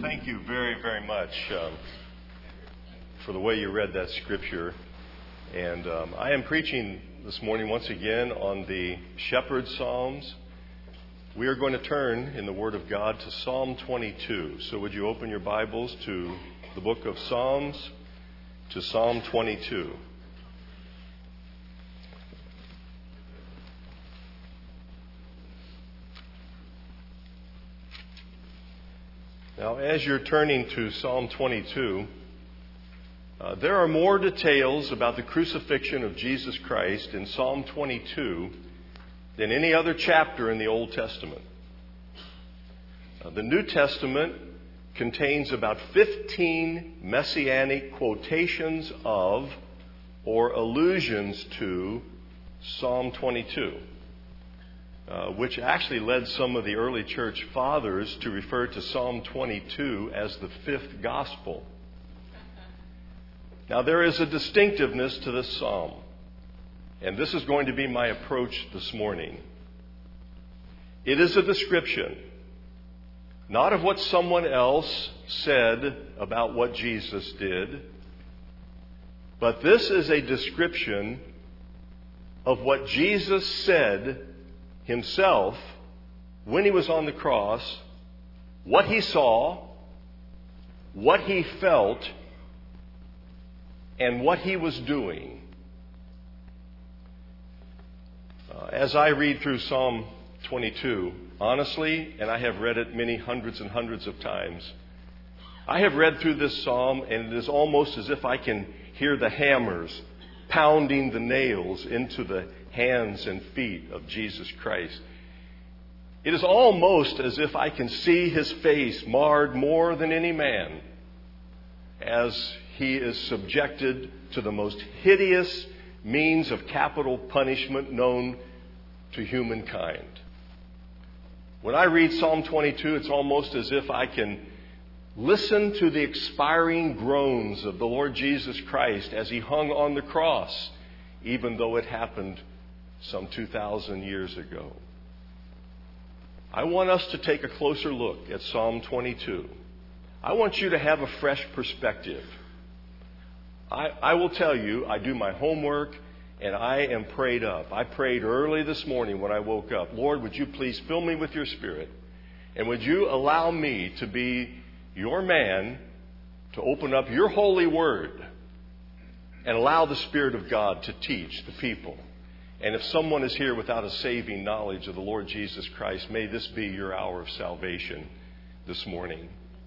thank you very, very much for the way you read that scripture. And I am preaching this morning once again on the Shepherd's Psalms. We are going to turn in the Word of God to Psalm 22. So would you open your Bibles to the book of Psalms, to Psalm 22. Now, as you're turning to Psalm 22, there are more details about the crucifixion of Jesus Christ in Psalm 22 than any other chapter in the Old Testament. The New Testament contains about 15 messianic quotations of or allusions to Psalm 22. Which actually led some of the early church fathers to refer to Psalm 22 as the fifth gospel. Now, there is a distinctiveness to this psalm, and this is going to be my approach this morning. It is a description, not of what someone else said about what Jesus did, but this is a description of what Jesus said himself when he was on the cross, what he saw, what he felt, and what he was doing. As I read through Psalm 22, honestly, and I have read it many hundreds and hundreds of times, I have read through this psalm and it is almost as if I can hear the hammers pounding the nails into the hands and feet of Jesus Christ. It is almost as if I can see his face marred more than any man as he is subjected to the most hideous means of capital punishment known to humankind. When I read Psalm 22, it's almost as if I can listen to the expiring groans of the Lord Jesus Christ as he hung on the cross, even though it happened some 2,000 years ago. I want us to take a closer look at Psalm 22. I want you to have a fresh perspective. I will tell you, I do my homework and I am prayed up. I prayed early this morning when I woke up. Lord, would you please fill me with your Spirit? And would you allow me to be your man to open up your holy word and allow the Spirit of God to teach the people? And if someone is here without a saving knowledge of the Lord Jesus Christ, may this be your hour of salvation this morning.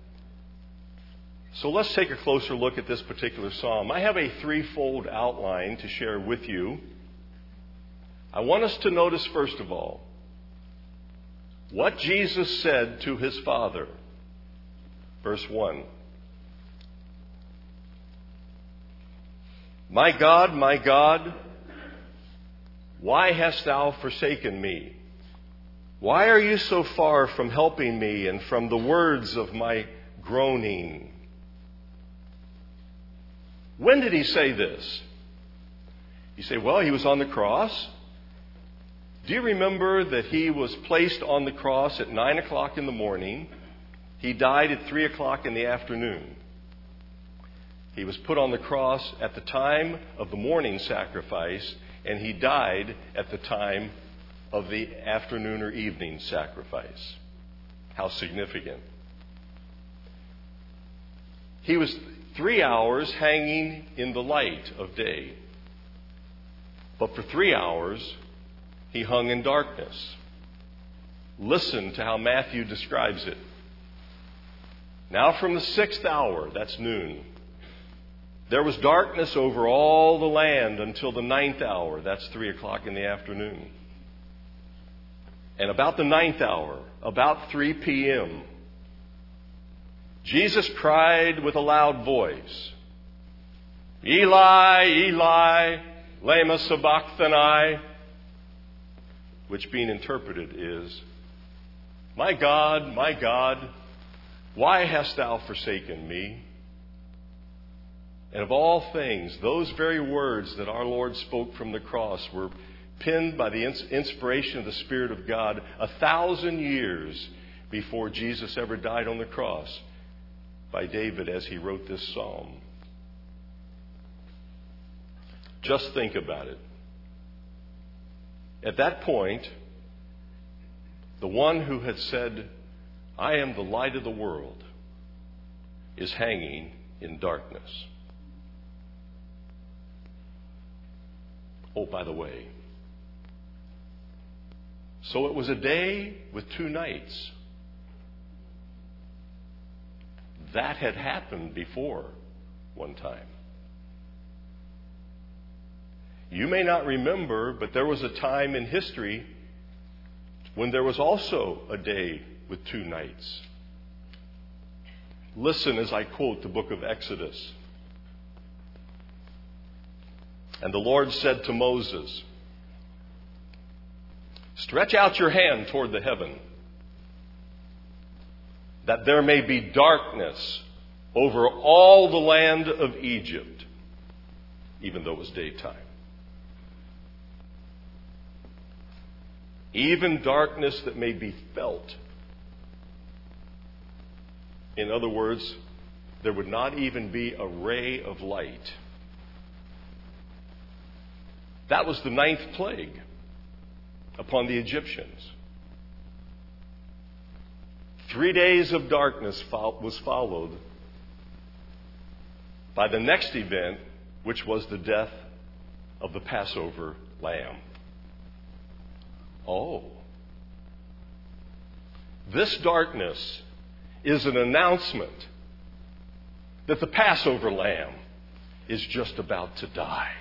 So let's take a closer look at this particular psalm. I have a threefold outline to share with you. I want us to notice, first of all, what Jesus said to his Father. Verse 1. My God, why hast thou forsaken me? Why are you so far from helping me and from the words of my groaning? When did he say this? You say, well, he was on the cross. Do you remember that he was placed on the cross at 9 o'clock in the morning? He died at 3 o'clock in the afternoon. He was put on the cross at the time of the morning sacrifice, and he died at the time of the afternoon or evening sacrifice. How significant. He was 3 hours hanging in the light of day. But for 3 hours, he hung in darkness. Listen to how Matthew describes it. Now from the 6th hour, that's noon, there was darkness over all the land until the 9th hour, that's 3 o'clock in the afternoon. And about the 9th hour, about 3 p.m., Jesus cried with a loud voice, Eli, Eli, lema sabachthani, which being interpreted is, my God, why hast thou forsaken me? And of all things, those very words that our Lord spoke from the cross were penned by the inspiration of the Spirit of God 1,000 years before Jesus ever died on the cross. by David as he wrote this psalm. Just think about it. At that point, the one who had said, "I am the light of the world," is hanging in darkness. Oh, by the way, so it was a day with two nights. That had happened before one time. You may not remember, but there was a time in history when there was also a day with two nights. Listen as I quote the book of Exodus. "And the Lord said to Moses, 'Stretch out your hand toward the heaven, that there may be darkness over all the land of Egypt,' even though it was daytime. 'Even darkness that may be felt.'" In other words, there would not even be a ray of light. That was the 9th plague upon the Egyptians. 3 days of darkness was followed by the next event, which was the death of the Passover lamb. Oh, this darkness is an announcement that the Passover lamb is just about to die.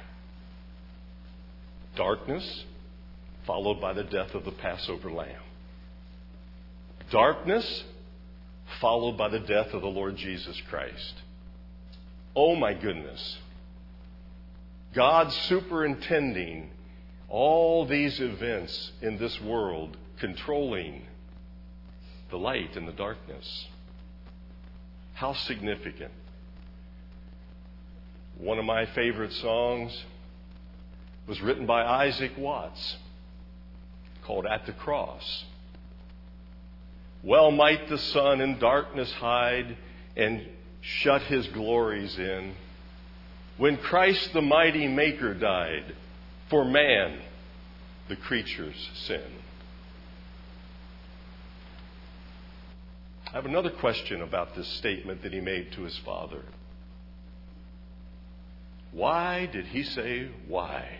Darkness followed by the death of the Passover lamb. Darkness followed by the death of the Lord Jesus Christ. Oh my goodness. God superintending all these events in this world, controlling the light and the darkness. How significant. One of my favorite songs was written by Isaac Watts, called "At the Cross." "Well might the sun in darkness hide and shut his glories in, when Christ the mighty Maker died for man, the creature's sin." I have another question about this statement that he made to his Father. Why did he say why?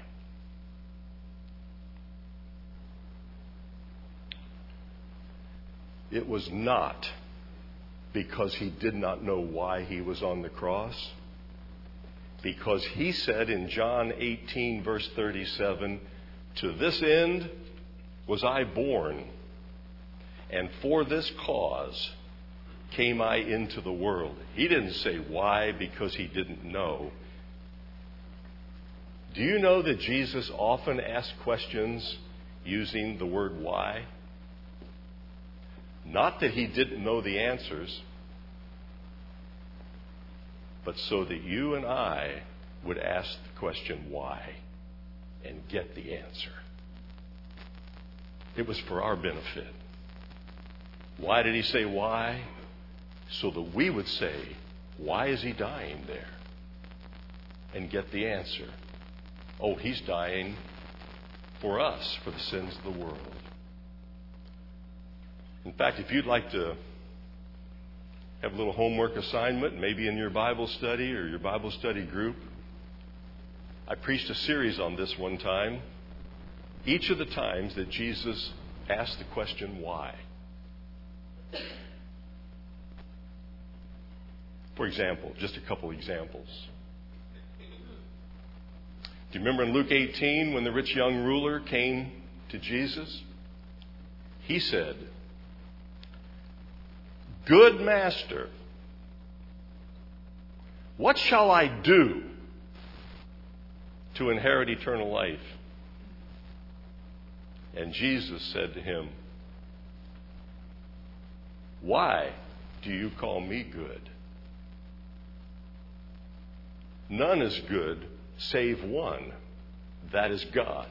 It was not because he did not know why he was on the cross. Because he said in John 18, verse 37, "To this end was I born, and for this cause came I into the world." He didn't say why because he didn't know. Do you know that Jesus often asked questions using the word why? Not that he didn't know the answers, but so that you and I would ask the question why and get the answer. It was for our benefit. Why did he say why? So that we would say, why is he dying there? And get the answer. Oh, he's dying for us, for the sins of the world. In fact, if you'd like to have a little homework assignment, maybe in your Bible study or your Bible study group, I preached a series on this one time. Each of the times that Jesus asked the question, why? For example, just a couple examples. Do you remember in Luke 18 when the rich young ruler came to Jesus? He said, "Good master, what shall I do to inherit eternal life?" And Jesus said to him, "Why do you call me good? None is good save one, that is God."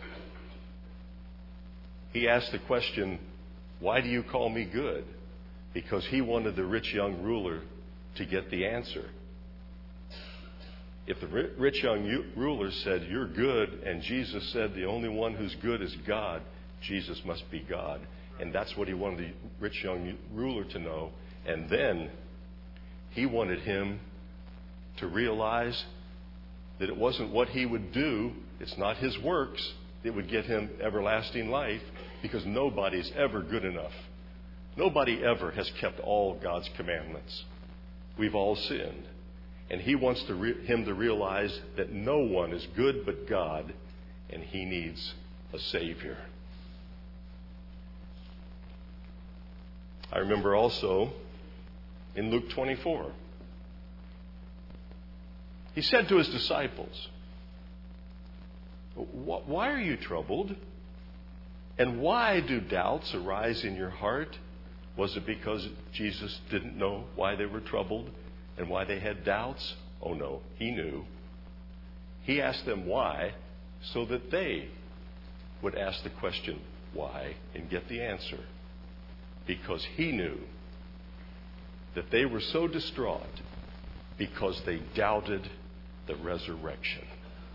He asked the question, why do you call me good? because he wanted the rich young ruler to get the answer. If the rich young ruler said, "You're good," and Jesus said, "The only one who's good is God," Jesus must be God. And that's what he wanted the rich young ruler to know. And then he wanted him to realize that it wasn't what he would do, it's not his works that would get him everlasting life, because nobody's ever good enough. Nobody ever has kept all God's commandments. We've all sinned. And he wants him to realize that no one is good but God, and he needs a Savior. I remember also in Luke 24, he said to his disciples, "Why are you troubled? And why do doubts arise in your heart?" Was it because Jesus didn't know why they were troubled and why they had doubts? Oh no, he knew. He asked them why so that they would ask the question why and get the answer. Because he knew that they were so distraught because they doubted the resurrection.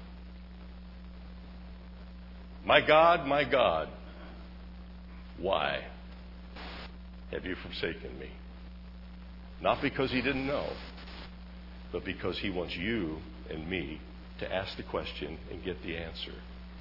My God, why have you forsaken me?" Not because he didn't know, but because he wants you and me to ask the question and get the answer.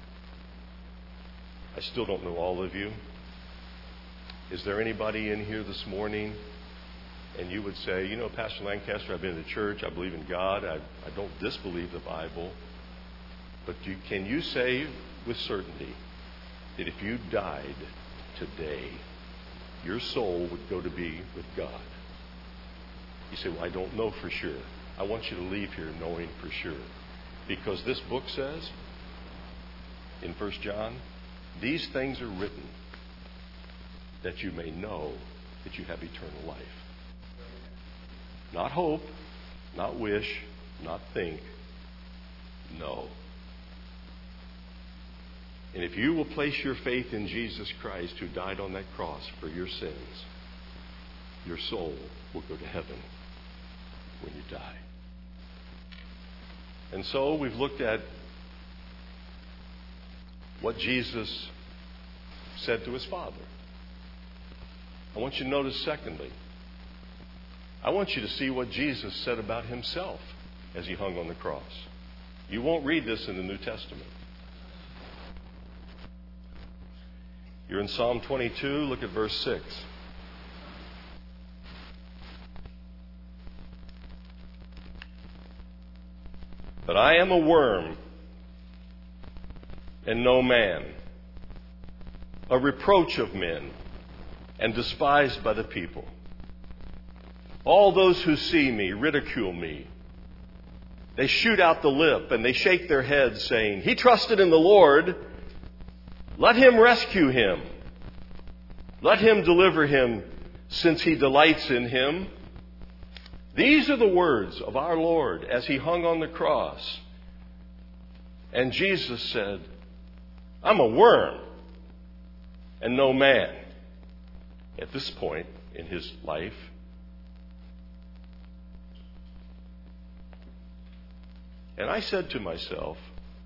I still don't know all of you. Is there anybody in here this morning and you would say, "Pastor Lancaster, I've been to church, I believe in God, I don't disbelieve the Bible." But can you say with certainty that if you died today, your soul would go to be with God? You say, "Well, I don't know for sure." I want you to leave here knowing for sure. Because this book says in 1 John, "These things are written that you may know that you have eternal life." Not hope, not wish, not think. No. And if you will place your faith in Jesus Christ, who died on that cross for your sins, your soul will go to heaven when you die. And so we've looked at what Jesus said to his Father. I want you to notice, secondly, I want you to see what Jesus said about himself as he hung on the cross. You won't read this in the New Testament. You're in Psalm 22, look at verse 6. "But I am a worm and no man, a reproach of men and despised by the people. All those who see me ridicule me. They shoot out the lip and they shake their heads, saying, 'He trusted in the Lord. Let him rescue him. Let him deliver him, since he delights in him.' These are the words of our Lord as he hung on the cross. And Jesus said, 'I'm a worm and no man.'" At this point in his life, and I said to myself,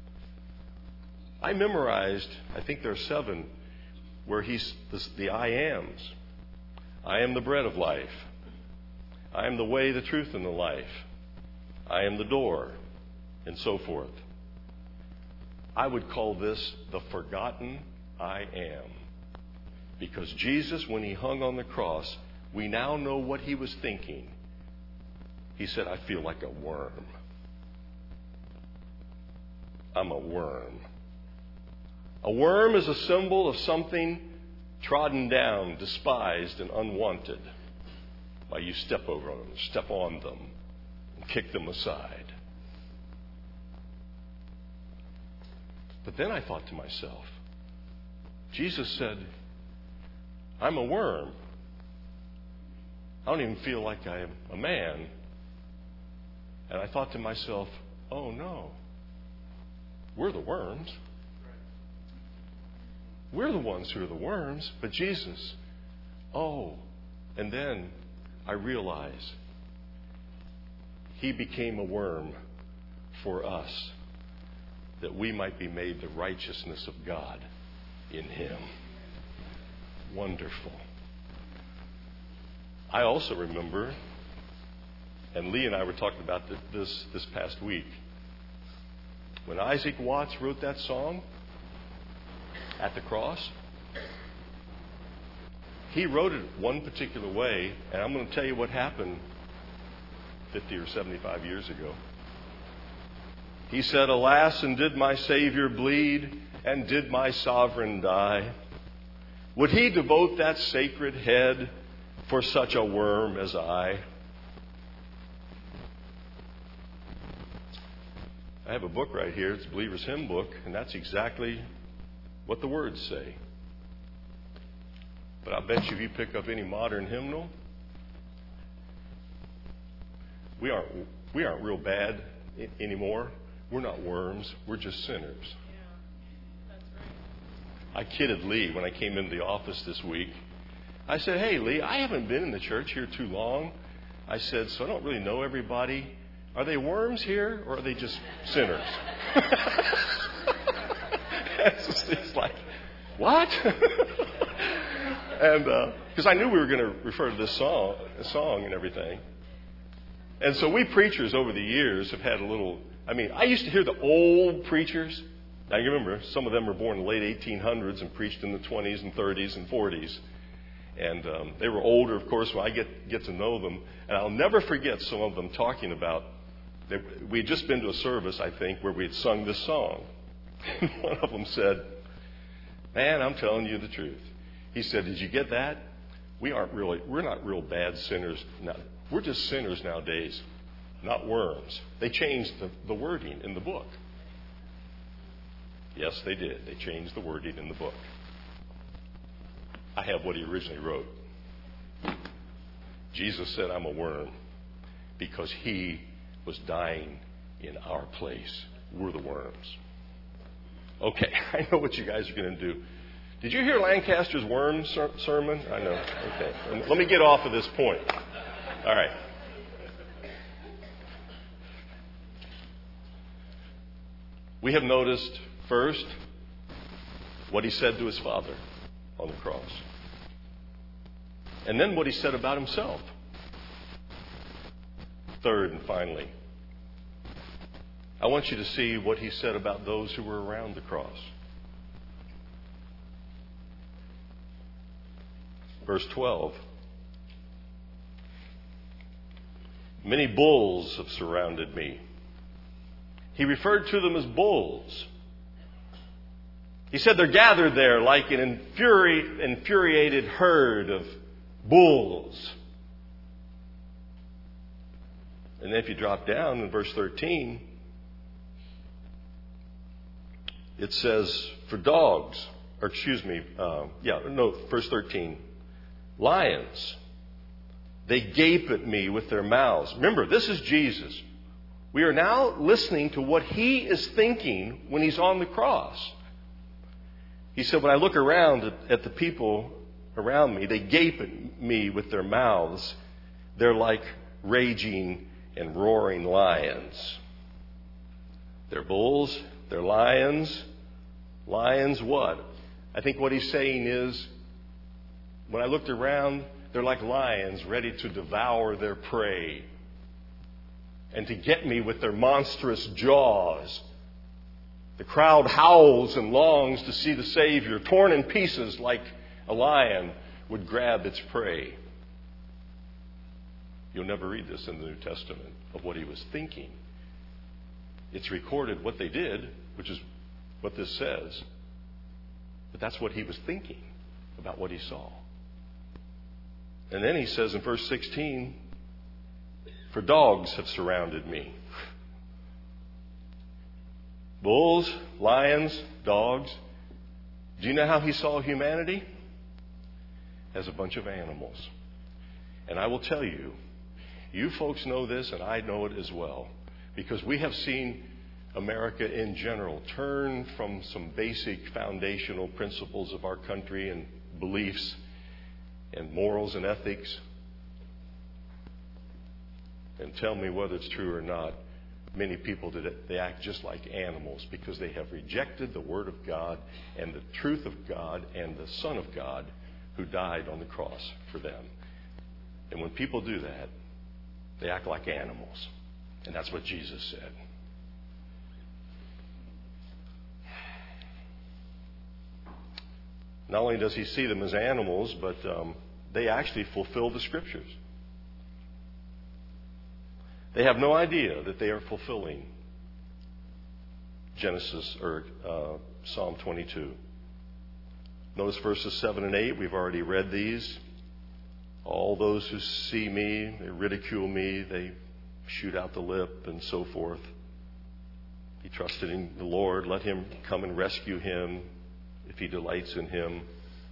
I memorized, I think there are 7, where he's the I ams. I am the bread of life. I am the way, the truth, and the life. I am the door, and so forth. I would call this the forgotten I am. Because Jesus, when he hung on the cross, we now know what he was thinking. He said, "I feel like a worm. I'm a worm." A worm is a symbol of something trodden down, despised, and unwanted. Why, you step over them, step on them, and kick them aside. But then I thought to myself, Jesus said, "I'm a worm. I don't even feel like I'm a man." And I thought to myself, oh no, we're the worms. We're the ones who are the worms. But Jesus, oh, And then I realize He became a worm for us, that we might be made the righteousness of God in Him. Wonderful. I also remember, and Lee and I were talking about this past week, when Isaac Watts wrote that song, At the Cross, he wrote it one particular way, and I'm going to tell you what happened 50 or 75 years ago. He said, "Alas, and did my Savior bleed, and did my sovereign die? Would He devote that sacred head for such a worm as I?" I have a book right here. It's a Believer's Hymn Book, and that's exactly what the words say. But I bet you if you pick up any modern hymnal, we aren't real bad anymore. We're not worms. We're just sinners. Yeah, that's right. I kidded Lee when I came into the office this week. I said, "Hey, Lee, I haven't been in the church here too long." I said, "So I don't really know everybody. Are they worms here, or are they just sinners?" It's like, what? And because I knew we were going to refer to this song and everything. And so we preachers over the years have had a little... I used to hear the old preachers. Now, you remember, some of them were born in the late 1800s and preached in the 20s and 30s and 40s. And they were older, of course, when I get to know them. And I'll never forget some of them talking about... We had just been to a service, I think, where we had sung this song. And one of them said, "Man, I'm telling you the truth." He said, "Did you get that? We're not real bad sinners now. We're just sinners nowadays, not worms." They changed the wording in the book. Yes, they did. They changed the wording in the book. I have what he originally wrote. Jesus said, "I'm a worm," because He was dying in our place. We're the worms. Okay, I know what you guys are going to do. Did you hear Lancaster's worm sermon? I know. Okay. Let me get off of this point. All right. We have noticed, first, what He said to His Father on the cross. And then what He said about Himself. Third and finally, I want you to see what He said about those who were around the cross. Verse 12. "Many bulls have surrounded me." He referred to them as bulls. He said they're gathered there like an infuriated herd of bulls. And then if you drop down in verse 13, it says, verse 13, "Lions, they gape at me with their mouths." Remember, this is Jesus. We are now listening to what He is thinking when He's on the cross. He said, "When I look around at the people around me, they gape at me with their mouths. They're like raging and roaring lions." They're bulls. They're lions. Lions what? I think what He's saying is, when I looked around, they're like lions ready to devour their prey and to get me with their monstrous jaws. The crowd howls and longs to see the Savior torn in pieces like a lion would grab its prey. You'll never read this in the New Testament of what He was thinking. It's recorded what they did, which is what this says. But that's what He was thinking about what He saw. And then He says in verse 16, "For dogs have surrounded me." Bulls, lions, dogs. Do you know how He saw humanity? As a bunch of animals. And I will tell you, you folks know this and I know it as well, because we have seen America in general turn from some basic foundational principles of our country and beliefs and morals and ethics. And tell me whether it's true or not, many people today, they act just like animals because they have rejected the Word of God and the truth of God and the Son of God who died on the cross for them. And when people do that, they act like animals. And that's what Jesus said. Not only does he see them as animals, but they actually fulfill the Scriptures. They have no idea that they are fulfilling Genesis or Psalm 22. Notice verses 7 and 8. We've already read these. All those who see me, they ridicule me, they shoot out the lip, and so forth. He trusted in the Lord. Let him come and rescue him if he delights in him.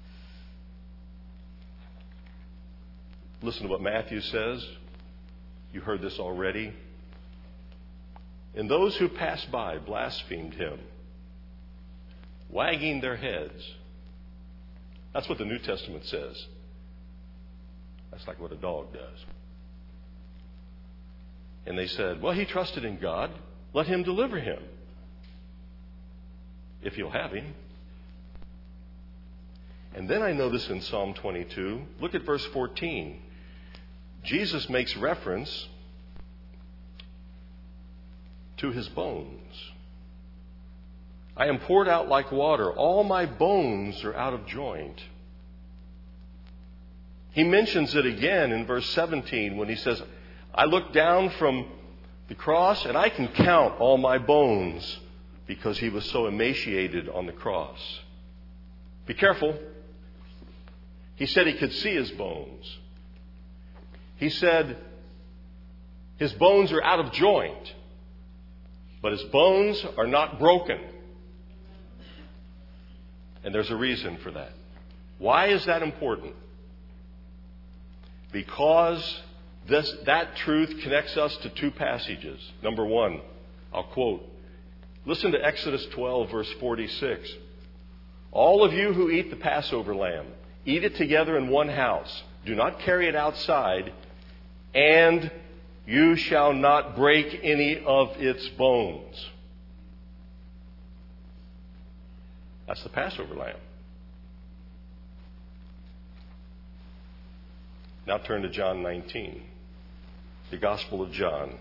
Listen to what Matthew says. You heard this already. And those who passed by blasphemed him, wagging their heads. That's what the New Testament says. That's like what a dog does. And they said, well, he trusted in God. Let him deliver him, if he'll have him. And then I notice in Psalm 22, look at verse 14. Jesus makes reference to his bones. I am poured out like water. All my bones are out of joint. He mentions it again in verse 17 when he says, I look down from the cross and I can count all my bones, because he was so emaciated on the cross. Be careful. He said he could see his bones. He said his bones are out of joint, but his bones are not broken. And there's a reason for that. Why is that important? Because that truth connects us to two passages. Number one, I'll quote. Listen to Exodus 12, verse 46. All of you who eat the Passover lamb, eat it together in one house. Do not carry it outside, and you shall not break any of its bones. That's the Passover lamb. Now turn to John 19. The Gospel of John,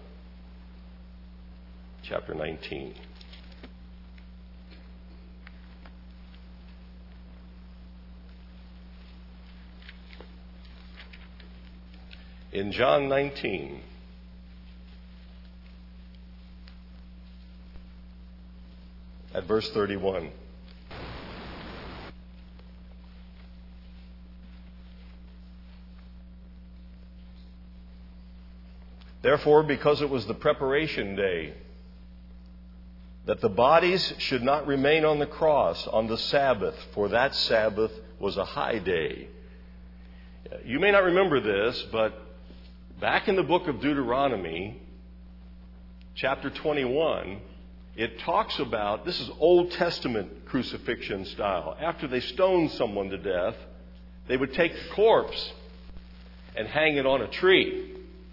chapter 19. In John 19, at verse 31, therefore, because it was the preparation day, that the bodies should not remain on the cross on the Sabbath, for that Sabbath was a high day. You may not remember this, but back in the book of Deuteronomy, chapter 21, it talks about, this is Old Testament crucifixion style. After they stoned someone to death, they would take the corpse and hang it on a tree.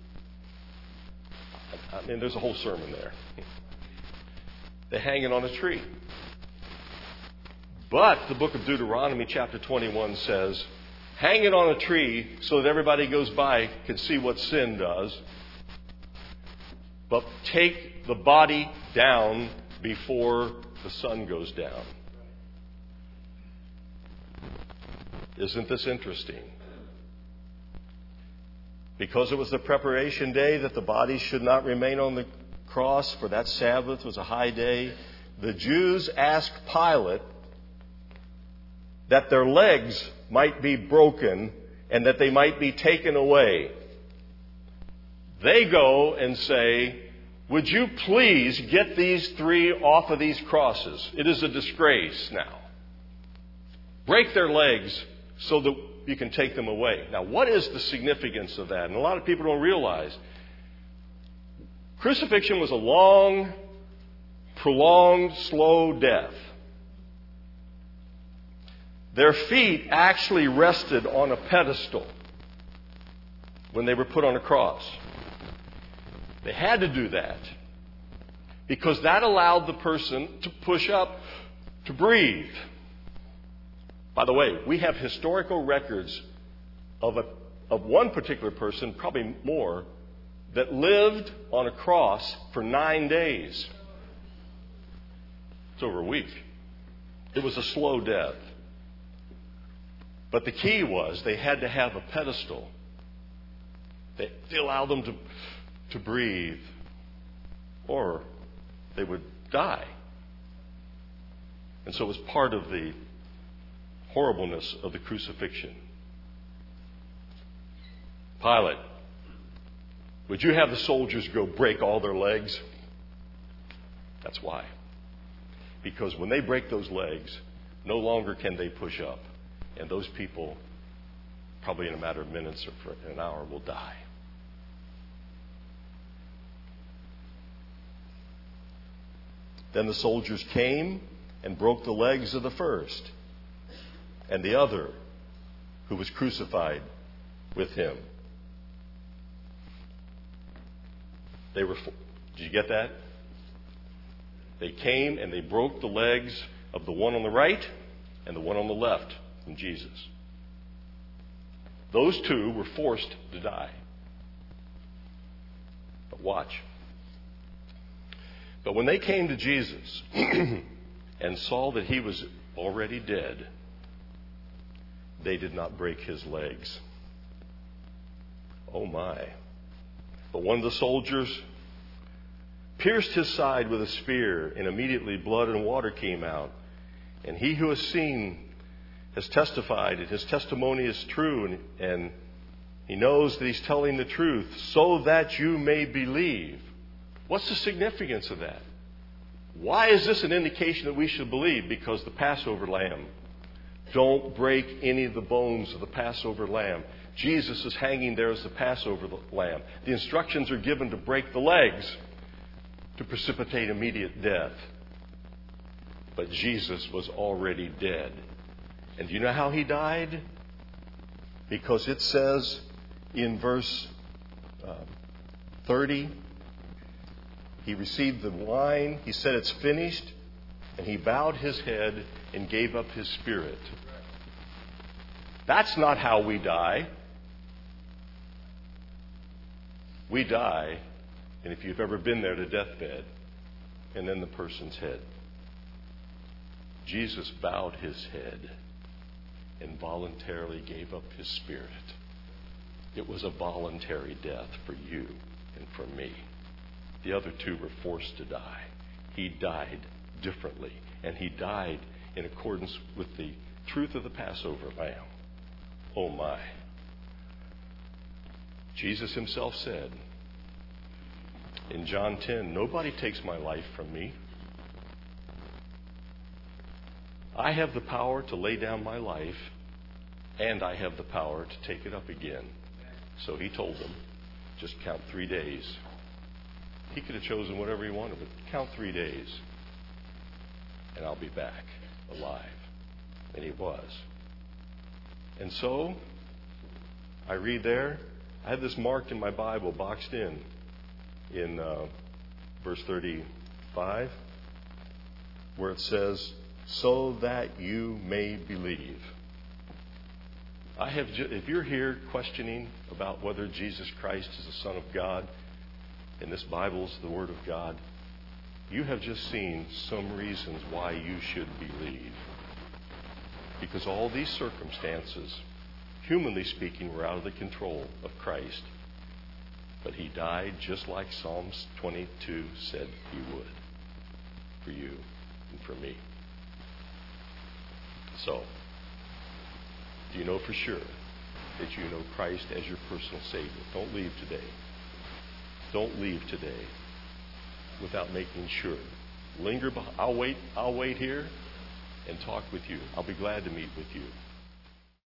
I mean, there's a whole sermon there. They hang it on a tree. But the book of Deuteronomy, chapter 21, says, hang it on a tree so that everybody goes by can see what sin does. But take the body down before the sun goes down. Isn't this interesting? Because it was the preparation day that the bodies should not remain on the cross, for that Sabbath was a high day, the Jews asked Pilate that their legs might be broken and that they might be taken away. They go and say, would you please get these three off of these crosses? It is a disgrace now. Break their legs so that you can take them away. Now, what is the significance of that? And a lot of people don't realize. Crucifixion was a long, prolonged, slow death. Their feet actually rested on a pedestal when they were put on a cross. They had to do that because that allowed the person to push up, to breathe. By the way, we have historical records of one particular person, probably more, that lived on a cross for 9 days. It's over a week. It was a slow death. But the key was they had to have a pedestal. They allowed them to breathe, or they would die. And so it was part of the horribleness of the crucifixion. Pilate, would you have the soldiers go break all their legs? That's why. Because when they break those legs, no longer can they push up. And those people, probably in a matter of minutes or for an hour, will die. Then the soldiers came and broke the legs of the first and the other who was crucified with him. Did you get that? They came and they broke the legs of the one on the right and the one on the left from Jesus. Those two were forced to die. But watch. But when they came to Jesus and saw that he was already dead, they did not break his legs. Oh my. But one of the soldiers pierced his side with a spear, and immediately blood and water came out. And he who has seen has testified, and his testimony is true, and he knows that he's telling the truth, so that you may believe. What's the significance of that? Why is this an indication that we should believe? Because the Passover lamb. Don't break any of the bones of the Passover lamb. Jesus is hanging there as the Passover lamb. The instructions are given to break the legs to precipitate immediate death. But Jesus was already dead. And do you know how he died? Because it says in verse 30, he received the wine, he said it's finished, and he bowed his head and gave up his spirit. That's not how we die. We die, and if you've ever been there, to deathbed, and then the person's head. Jesus bowed his head and voluntarily gave up his spirit. It was a voluntary death for you and for me. The other two were forced to die. He died differently, and he died in accordance with the truth of the Passover lamb. Oh my. Jesus himself said in John 10, nobody takes my life from me. I have the power to lay down my life, and I have the power to take it up again. So he told them, just count 3 days. He could have chosen whatever he wanted, but count 3 days, and I'll be back alive. And he was. And so, I read there, I had this marked in my Bible, boxed in verse 35, where it says, so that you may believe. If you're here questioning about whether Jesus Christ is the Son of God, and this Bible is the Word of God, you have just seen some reasons why you should believe. Because all these circumstances, humanly speaking, were out of the control of Christ. But he died just like Psalms 22 said he would, for you and for me. So, do you know for sure that you know Christ as your personal Savior? Don't leave today. Don't leave today without making sure. Linger behind. I'll wait here and talk with you. I'll be glad to meet with you.